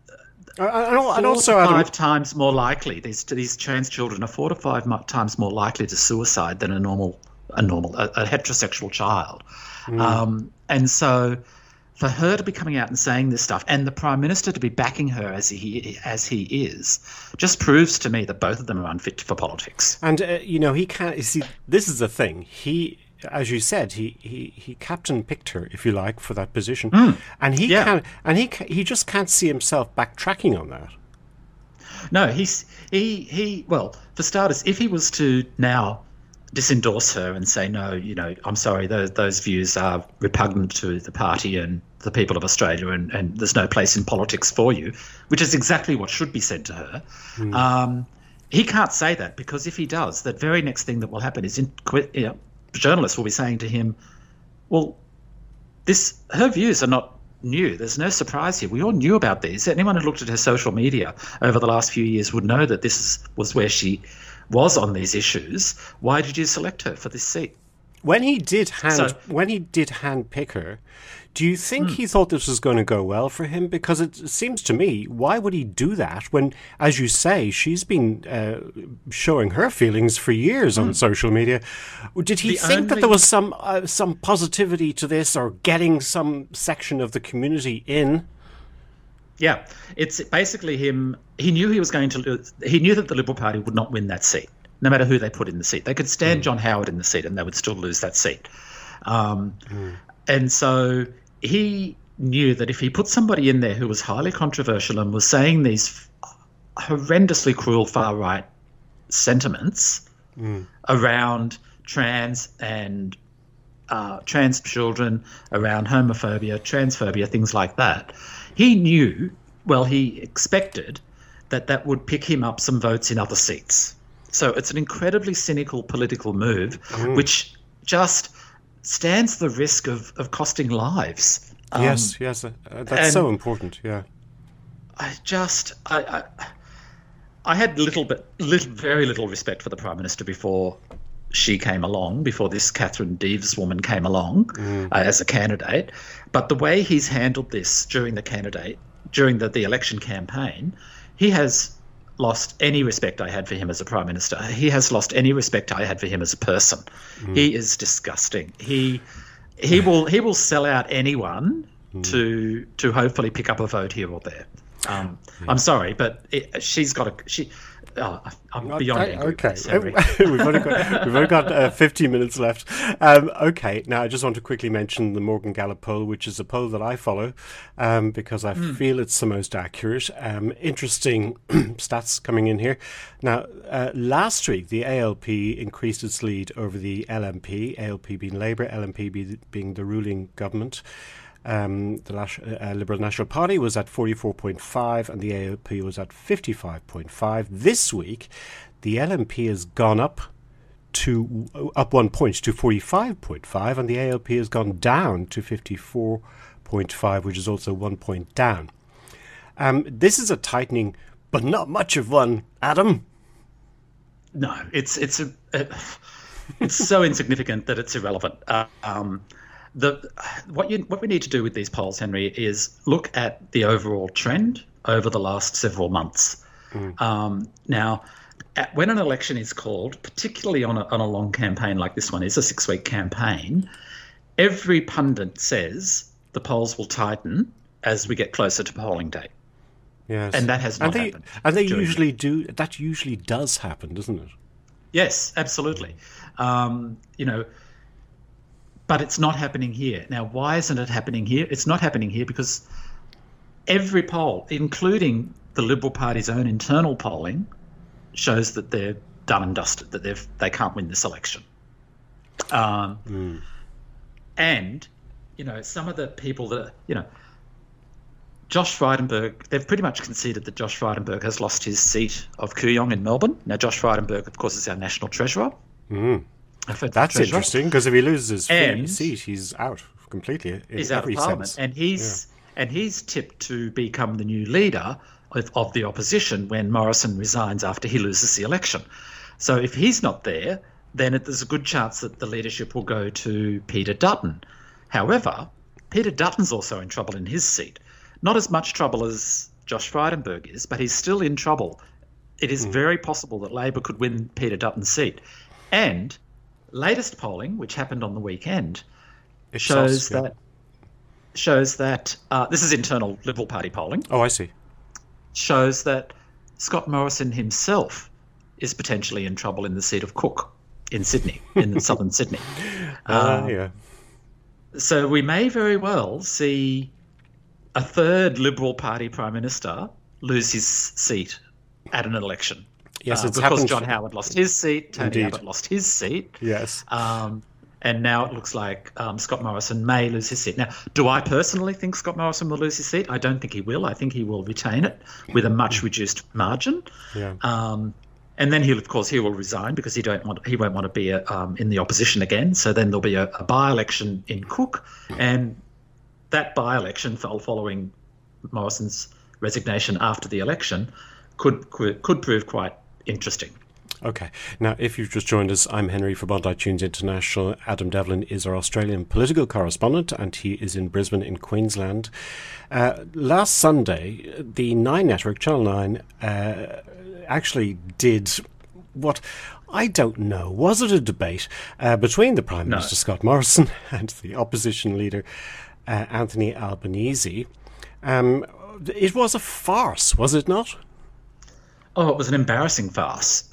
and also 5 times more likely. These trans children are 4 to 5 times more likely to suicide than a heterosexual child. And so, for her to be coming out and saying this stuff, and the Prime Minister to be backing her as he is, just proves to me that both of them are unfit for politics. And he can't. You see, this is the thing. He, as you said, he captain picked her, if you like, for that position, and he can't. And he just can't see himself backtracking on that. No, well, for starters, if he was to now disendorse her and say, no, I'm sorry, those views are repugnant to the party and the people of Australia, and there's no place in politics for you, which is exactly what should be said to her. He can't say that, because if he does, that very next thing that will happen is journalists will be saying to him, well, her views are not new. There's no surprise here. We all knew about these. Anyone who looked at her social media over the last few years would know that this was where she was on these issues. Why did you select her for this seat? When he did hand pick her, do you think he thought this was going to go well for him? Because it seems to me, why would he do that when, as you say, she's been showing her feelings for years on social media? Did he think that there was some positivity to this, or getting some section of the community in? Yeah, it's basically him. He knew he was going to lose. He knew that the Liberal Party would not win that seat, no matter who they put in the seat. They could stand John Howard in the seat and they would still lose that seat. And so he knew that if he put somebody in there who was highly controversial and was saying these horrendously cruel far-right sentiments around trans and trans children, around homophobia, transphobia, things like that, he knew, well, he expected that would pick him up some votes in other seats. So it's an incredibly cynical political move, which just stands the risk of costing lives. Yes, that's so important. Yeah, I had very little respect for the Prime Minister before she came along, before this Catherine Deves woman came along as a candidate. But the way he's handled this during the election campaign, he has lost any respect I had for him as a Prime Minister. He has lost any respect I had for him as a person. He is disgusting. He will sell out anyone to hopefully pick up a vote here or there. I'm sorry, but I'm beyond angry. Okay, we've only got 15 minutes left. Okay, now I just want to quickly mention the Morgan Gallup poll, which is a poll that I follow because I feel it's the most accurate. Interesting stats coming in here. Now, last week the ALP increased its lead over the LNP, ALP being Labour, LNP being the ruling government. The Liberal National Party was at 44.5 and the ALP was at 55.5. This week, the LNP has gone up 1 point to 45.5 and the ALP has gone down to 54.5, which is also 1 point down. This is a tightening, but not much of one, Adam. No, it's so insignificant that it's irrelevant. What we need to do with these polls, Henry, is look at the overall trend over the last several months. Now, when an election is called, particularly on a long campaign like this one is, a 6-week campaign, every pundit says the polls will tighten as we get closer to polling day. Yes, and that has not happened. And they usually do. That usually does happen, doesn't it? Yes, absolutely. But it's not happening here. Now, why isn't it happening here? It's not happening here because every poll, including the Liberal Party's own internal polling shows that they're done and dusted, that they can't win this election. And, some of the people that, Josh Frydenberg, they've pretty much conceded that Josh Frydenberg has lost his seat of Kooyong in Melbourne. Now, Josh Frydenberg, of course, is our national treasurer. That's interesting, because if he loses his seat, he's out completely. He's out of Parliament. Sense. And he's tipped to become the new leader of the opposition when Morrison resigns after he loses the election. So if he's not there, then there's a good chance that the leadership will go to Peter Dutton. However, Peter Dutton's also in trouble in his seat. Not as much trouble as Josh Frydenberg is, but he's still in trouble. It is very possible that Labor could win Peter Dutton's seat. And latest polling, which happened on the weekend, shows that this is internal Liberal Party polling. Oh, I see. Shows that Scott Morrison himself is potentially in trouble in the seat of Cook in Sydney, in southern Sydney. So we may very well see a third Liberal Party Prime Minister lose his seat at an election. Yes, it's because happened. John Howard lost his seat, Tony Abbott lost his seat. Yes. And now it looks like Scott Morrison may lose his seat. Now, do I personally think Scott Morrison will lose his seat? I don't think he will. I think he will retain it with a much reduced margin. Yeah. And then he will resign because he won't want to be in the opposition again. So then there'll be a by-election in Cook, and that by-election following Morrison's resignation after the election could prove quite interesting. Okay. Now, if you've just joined us, I'm Henry for Bondi Tunes International. Adam Devlin is our Australian political correspondent, and he is in Brisbane in Queensland. Last Sunday, the Nine Network, Channel 9, actually did what, I don't know, was it a debate between the Prime Minister, Scott Morrison, and the opposition leader, Anthony Albanese. It was a farce, was it not? Oh, it was an embarrassing farce.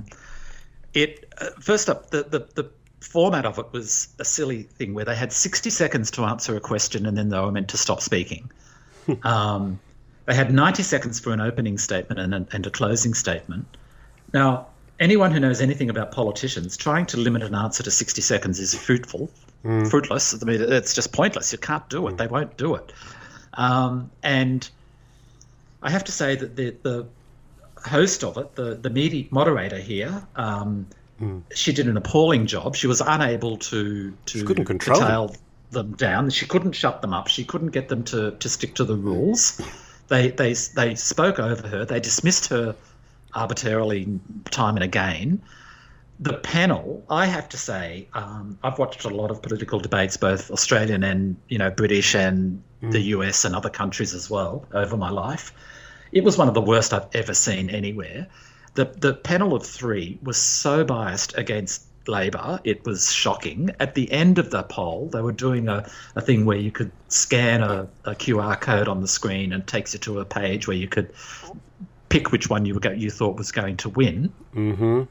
First up, the format of it was a silly thing where they had 60 seconds to answer a question and then they were meant to stop speaking. They had 90 seconds for an opening statement and a closing statement. Now, anyone who knows anything about politicians, trying to limit an answer to 60 seconds is fruitless. I mean, it's just pointless. You can't do it. They won't do it. And I have to say that the host of it, the media moderator here, she did an appalling job. She was unable to curtail them down. She couldn't shut them up. She couldn't get them to stick to the rules. They spoke over her. They dismissed her arbitrarily time and again. The panel, I have to say, I've watched a lot of political debates, both Australian and British and the US and other countries as well over my life. It was one of the worst I've ever seen anywhere. The panel of three was so biased against Labor, it was shocking. At the end of the poll, they were doing a thing where you could scan a QR code on the screen and it takes you to a page where you could pick which one you thought was going to win. Mm-hmm.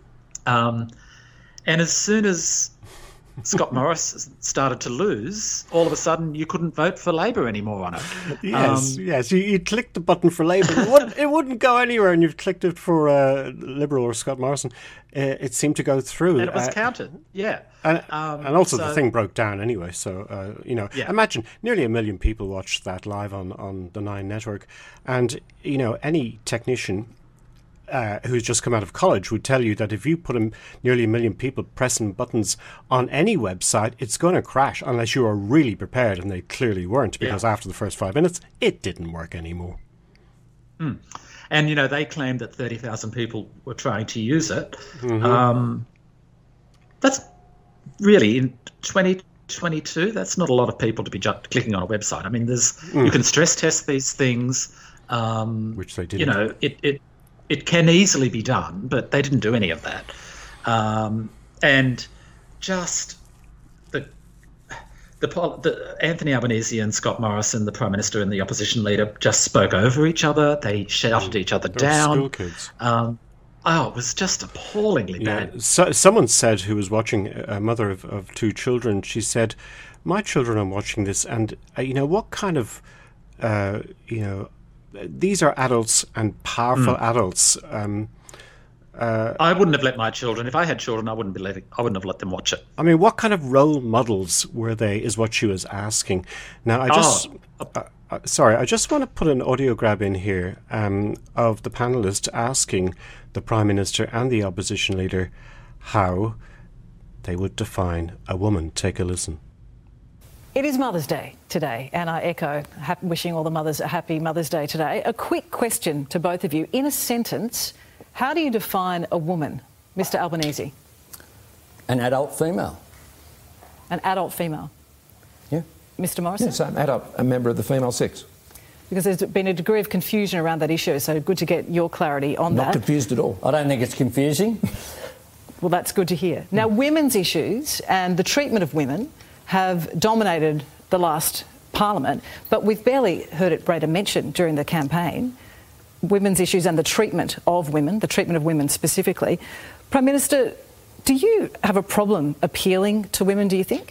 And as soon as Scott Morrison started to lose, all of a sudden you couldn't vote for Labor anymore on it. Yes. You clicked the button for Labor. It wouldn't go anywhere, and you've clicked it for Liberal or Scott Morrison. It seemed to go through. And it was counted, yeah. And also the thing broke down anyway. So, imagine nearly 1 million people watched that live on the Nine Network. And, any technician who's just come out of college would tell you that if you put nearly 1 million people pressing buttons on any website, it's going to crash unless you are really prepared, and they clearly weren't, because after the first 5 minutes, it didn't work anymore. Mm. And, they claimed that 30,000 people were trying to use it. Mm-hmm. That's really, in 2022, that's not a lot of people to be clicking on a website. I mean, you can stress test these things. Which they didn't. It can easily be done, but they didn't do any of that. And just the Anthony Albanese and Scott Morrison, the Prime Minister and the opposition leader, just spoke over each other. They shouted each other down. School kids. It was just appallingly bad. So, someone said, who was watching, a mother of two children, she said, "My children are watching this, and what kind of, these are adults and powerful adults. I wouldn't have let my children. If I had children, I wouldn't have let them watch it. I mean, what kind of role models were they? Is what she was asking. Now, I just I just want to put an audio grab in here of the panelist asking the Prime Minister and the opposition leader how they would define a woman. Take a listen. It is Mother's Day today, and I echo wishing all the mothers a happy Mother's Day today. A quick question to both of you. In a sentence, how do you define a woman, Mr Albanese? An adult female. An adult female? Yeah. Mr Morrison? Yes, an adult, a member of the female sex. Because there's been a degree of confusion around that issue, so good to get your clarity on that. Not confused at all. I don't think it's confusing. Well, that's good to hear. Now, women's issues and the treatment of women have dominated the last parliament, but we've barely heard it Breda mentioned during the campaign. Women's issues and the treatment of women specifically. Prime Minister, do you have a problem appealing to women, do you think?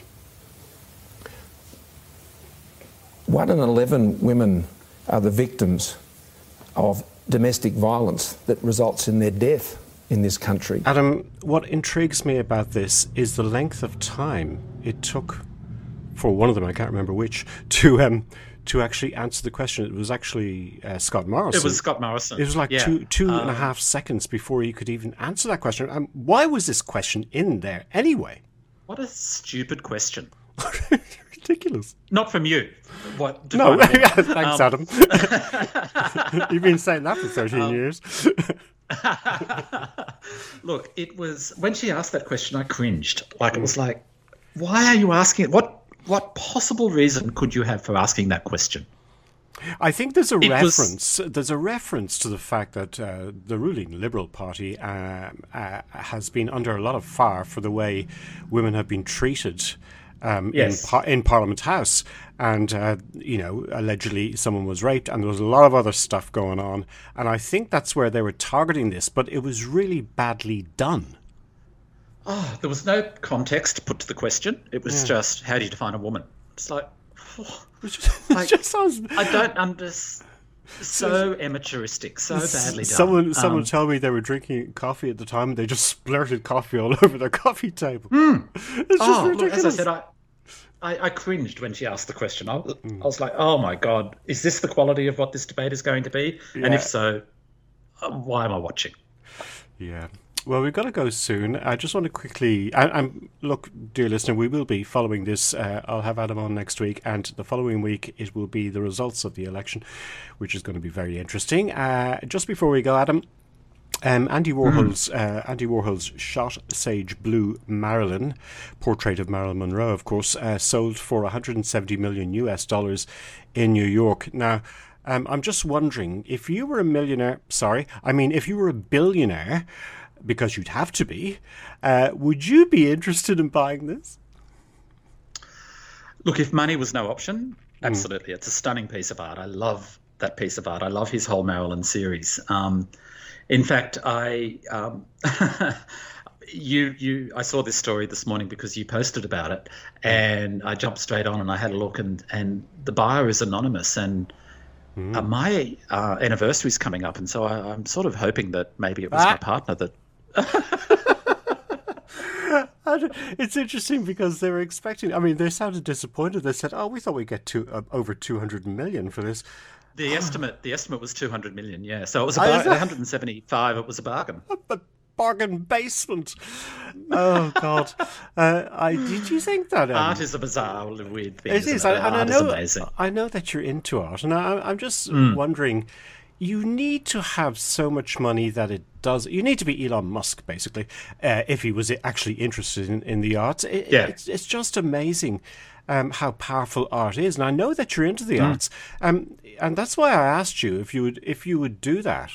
1 in 11 women are the victims of domestic violence that results in their death in this country. Adam, what intrigues me about this is the length of time it took for one of them, I can't remember which, to actually answer the question. It was actually Scott Morrison. It was Scott Morrison. It was like two and a half seconds before he could even answer that question. Why was this question in there anyway? What a stupid question. Ridiculous. Not from you. What? No, thanks, Adam. You've been saying that for 13 years. Look, it was when she asked that question, I cringed. It was like, why are you asking it? What possible reason could you have for asking that question? I think there's a reference. There's a reference to the fact that the ruling Liberal Party has been under a lot of fire for the way women have been treated in Parliament House, and allegedly someone was raped, and there was a lot of other stuff going on, and I think that's where they were targeting this, but it was really badly done. Oh, there was no context put to the question. It was just, how do you define a woman? It's like, it just sounds... I don't understand. So amateuristic, so badly done. Someone told me they were drinking coffee at the time, and they just splurted coffee all over their coffee table. It's just ridiculous. Look, as I said, I cringed when she asked the question. I was like, oh my God, is this the quality of what this debate is going to be? Yeah. And if so, why am I watching? Yeah. Well, we've got to go soon. I just want to quickly... look, dear listener, we will be following this. I'll have Adam on next week, and the following week it will be the results of the election, which is going to be very interesting. Just before we go, Adam, Andy Warhol's shot Sage Blue Marilyn, portrait of Marilyn Monroe, of course, sold for $170 million in New York. Now, I'm just wondering, if you were if you were a billionaire, because you'd have to be, would you be interested in buying this? Look, if money was no option, absolutely. It's a stunning piece of art. I love that piece of art. I love his whole Marilyn series. In fact, I saw this story this morning because you posted about it, and I jumped straight on and I had a look, and the buyer is anonymous, and my anniversary is coming up, and so I'm sort of hoping that maybe it was my partner that... It's interesting because they were expecting... I mean, they sounded disappointed. They said, we thought we'd get over 200 million for this. The estimate was 200 million, yeah. So it was about 175. It was a bargain. A bargain basement. Oh, God. Did you think that... art is a bizarre, weird thing. It is. Art is amazing. I know that you're into art, and I'm just wondering... You need to have so much money that it does... You need to be Elon Musk, basically, if he was actually interested in the arts. It's just amazing how powerful art is. And I know that you're into the arts. And that's why I asked you if you would do that.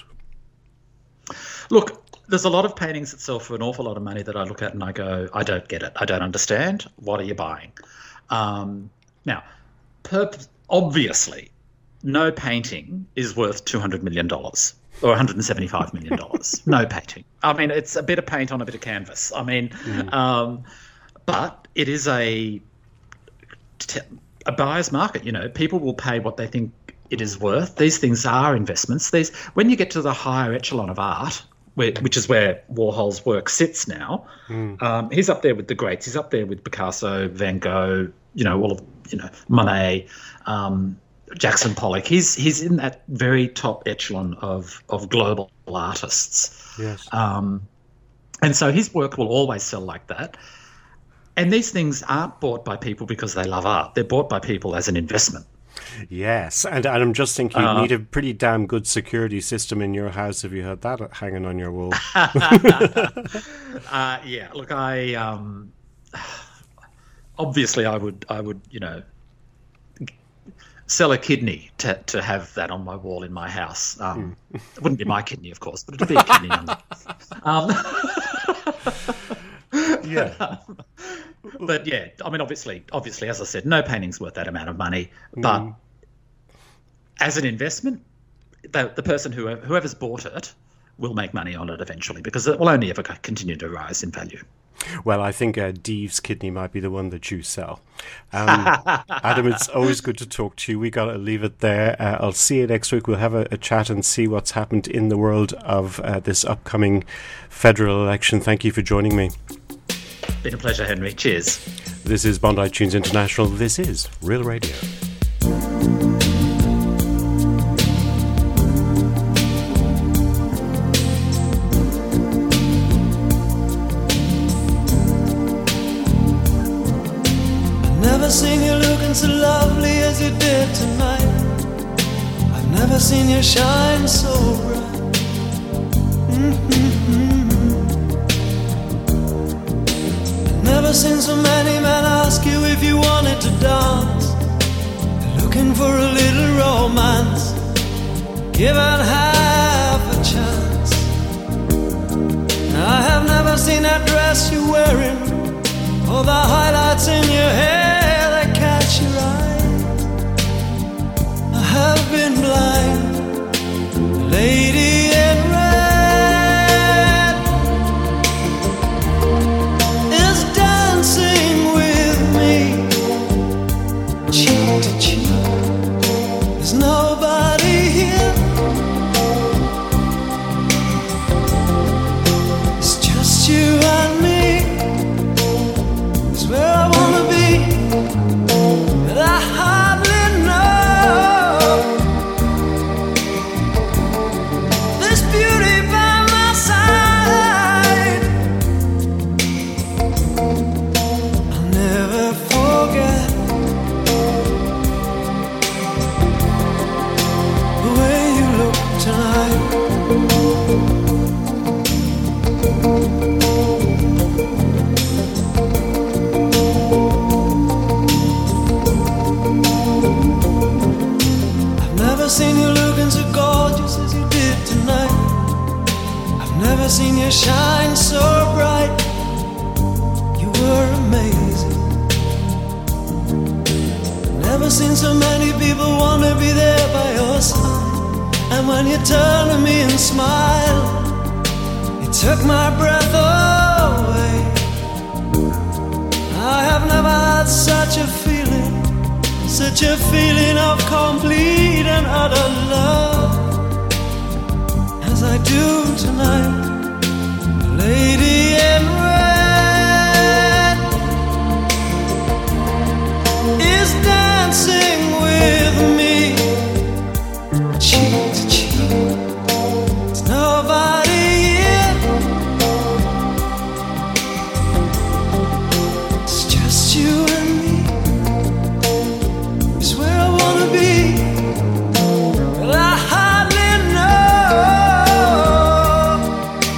Look, there's a lot of paintings that sell for an awful lot of money that I look at and I go, I don't get it. I don't understand. What are you buying? Now, obviously... No painting is worth $200 million or $175 million. No painting. I mean, it's a bit of paint on a bit of canvas. I mean, but it is a buyer's market. People will pay what they think it is worth. These things are investments. When you get to the higher echelon of art, which is where Warhol's work sits now, he's up there with the greats. He's up there with Picasso, Van Gogh, Monet, Jackson Pollock. He's in that very top echelon of global artists. Yes. And so his work will always sell like that. And these things aren't bought by people because they love art. They're bought by people as an investment. Yes, and I'm just thinking you need a pretty damn good security system in your house if you had that hanging on your wall. Yeah, look, I obviously I would sell a kidney to have that on my wall in my house. It wouldn't be my kidney, of course, but it'd be a kidney. Yeah. But yeah, I mean, obviously, as I said, no painting's worth that amount of money. But as an investment, the person whoever's bought it will make money on it eventually, because it will only ever continue to rise in value. Well, I think Deve's kidney might be the one that you sell. Adam, it's always good to talk to you. We got to leave it there. I'll see you next week. We'll have a chat and see what's happened in the world of this upcoming federal election. Thank you for joining me. Been a pleasure, Henry. Cheers. This is Bondi Tunes International. This is Real Radio. Never seen you looking so lovely as you did tonight. I've never seen you shine so bright. I've never seen so many men ask you if you wanted to dance. They're looking for a little romance, given half a chance. I have never seen that dress you're wearing, or the highlights in your hair that catch your eye. I have been blind, lady in red is dancing with me, cheek to cheek. There's nobody here, it's just you and me. Where I wanna be, but I hardly know. This beauty by my side, I'll never forget the way you look tonight. Seen you looking so gorgeous as you did tonight. I've never seen you shine so bright. You were amazing. Never seen so many people want to be there by your side. And when you turn to me and smile, it took my breath away. I have never had such a feeling, such a feeling of complete and utter love as I do tonight, lady in red is dancing with me, cheek to cheek. There's nobody here, it's just you and me. Where I wanna be, but I hardly know.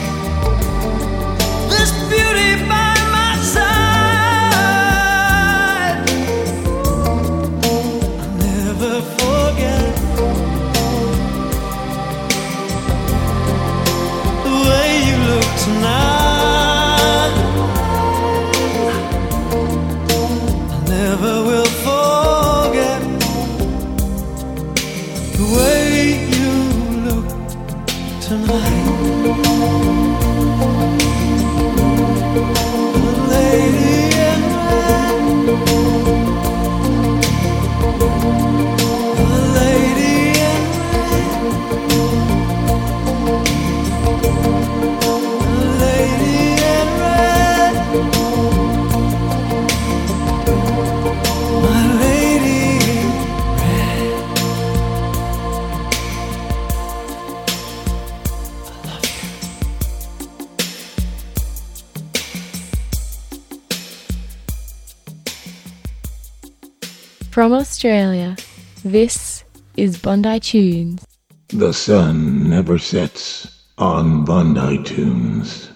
From Australia, this is Bondi Tunes. The sun never sets on Bondi Tunes.